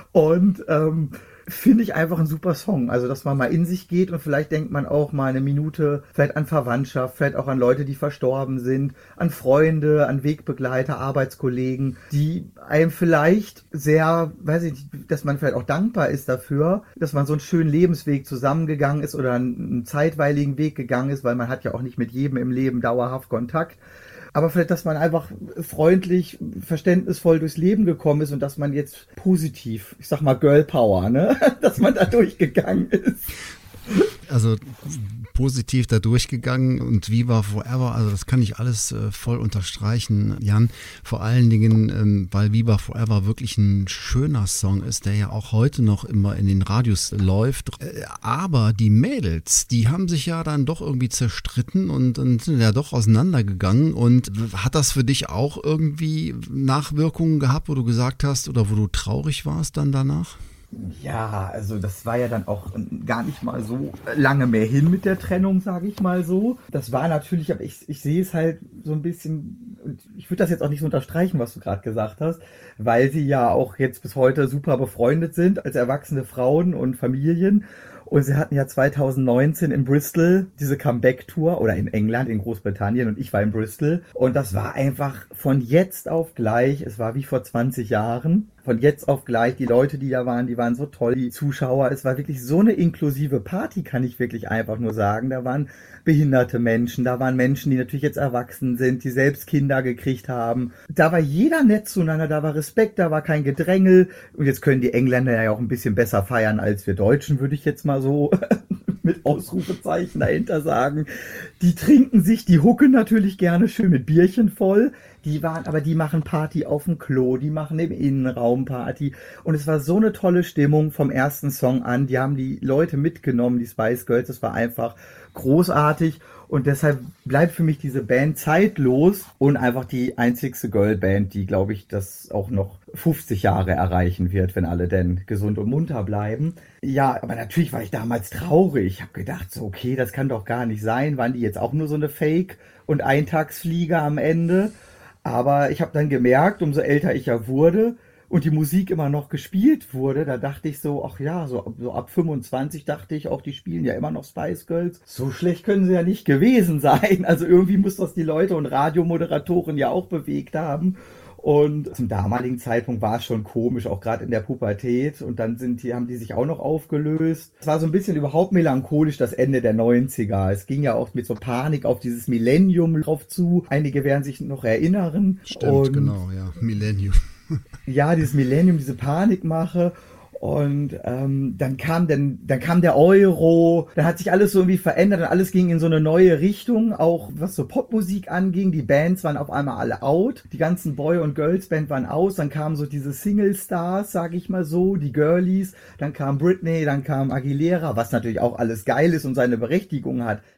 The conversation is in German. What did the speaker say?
Und finde ich einfach ein super Song. Also, dass man mal in sich geht und vielleicht denkt man auch mal eine Minute vielleicht an Verwandtschaft, vielleicht auch an Leute, die verstorben sind, an Freunde, an Wegbegleiter, Arbeitskollegen, die einem vielleicht sehr, weiß ich nicht, dass man vielleicht auch dankbar ist dafür, dass man so einen schönen Lebensweg zusammengegangen ist oder einen zeitweiligen Weg gegangen ist, weil man hat ja auch nicht mit jedem im Leben dauerhaft Kontakt. Aber vielleicht, dass man einfach freundlich, verständnisvoll durchs Leben gekommen ist und dass man jetzt positiv, ich sag mal Girl Power, ne, dass man da durchgegangen ist. Also positiv da durchgegangen und Viva Forever, also das kann ich alles voll unterstreichen, Jan. Vor allen Dingen, weil Viva Forever wirklich ein schöner Song ist, der ja auch heute noch immer in den Radios läuft. Aber die Mädels, die haben sich ja dann doch irgendwie zerstritten und sind ja doch auseinandergegangen. Und hat das für dich auch irgendwie Nachwirkungen gehabt, wo du gesagt hast oder wo du traurig warst dann danach? Ja, also das war ja dann auch gar nicht mal so lange mehr hin mit der Trennung, sage ich mal so. Das war natürlich, aber ich sehe es halt so ein bisschen, und ich würde das jetzt auch nicht so unterstreichen, was du gerade gesagt hast, weil sie ja auch jetzt bis heute super befreundet sind als erwachsene Frauen und Familien. Und sie hatten ja 2019 in Bristol diese Comeback-Tour oder in England, in Großbritannien und ich war in Bristol. Und das war einfach von jetzt auf gleich, es war wie vor 20 Jahren, von jetzt auf gleich, die Leute, die da waren, die waren so toll, die Zuschauer, es war wirklich so eine inklusive Party, kann ich wirklich einfach nur sagen. Da waren behinderte Menschen, da waren Menschen, die natürlich jetzt erwachsen sind, die selbst Kinder gekriegt haben. Da war jeder nett zueinander, da war Respekt, da war kein Gedrängel. Und jetzt können die Engländer ja auch ein bisschen besser feiern als wir Deutschen, würde ich jetzt mal so mit Ausrufezeichen dahinter sagen. Die trinken sich, die hucken natürlich gerne schön mit Bierchen voll. Die machen Party auf dem Klo, die machen im Innenraum Party. Und es war so eine tolle Stimmung vom ersten Song an. Die haben die Leute mitgenommen, die Spice Girls. Das war einfach großartig. Und deshalb bleibt für mich diese Band zeitlos und einfach die einzigste Girlband, die, glaube ich, das auch noch 50 Jahre erreichen wird, wenn alle denn gesund und munter bleiben. Ja, aber natürlich war ich damals traurig. Ich habe gedacht, so, okay, das kann doch gar nicht sein. Waren die jetzt auch nur so eine Fake- und Eintagsfliege am Ende? Aber ich habe dann gemerkt, umso älter ich ja wurde und die Musik immer noch gespielt wurde, da dachte ich so, ach ja, so ab 25 dachte ich auch, die spielen ja immer noch Spice Girls. So schlecht können sie ja nicht gewesen sein. Also irgendwie muss das die Leute und Radiomoderatoren ja auch bewegt haben. Und zum damaligen Zeitpunkt war es schon komisch, auch gerade in der Pubertät. Und dann haben die sich auch noch aufgelöst. Es war so ein bisschen überhaupt melancholisch, das Ende der 90er. Es ging ja auch mit so Panik auf dieses Millennium drauf zu. Einige werden sich noch erinnern. Stimmt, Und genau, ja, Millennium. ja, dieses Millennium, diese Panikmache. Und dann kam der Euro, dann hat sich alles so irgendwie verändert und alles ging in so eine neue Richtung, auch was so Popmusik anging. Die Bands waren auf einmal alle out, die ganzen Boy- und Girls-Band waren aus, dann kamen so diese Single-Stars, sag ich mal so, die Girlies, dann kam Britney, dann kam Aguilera, was natürlich auch alles geil ist und seine Berechtigung hat.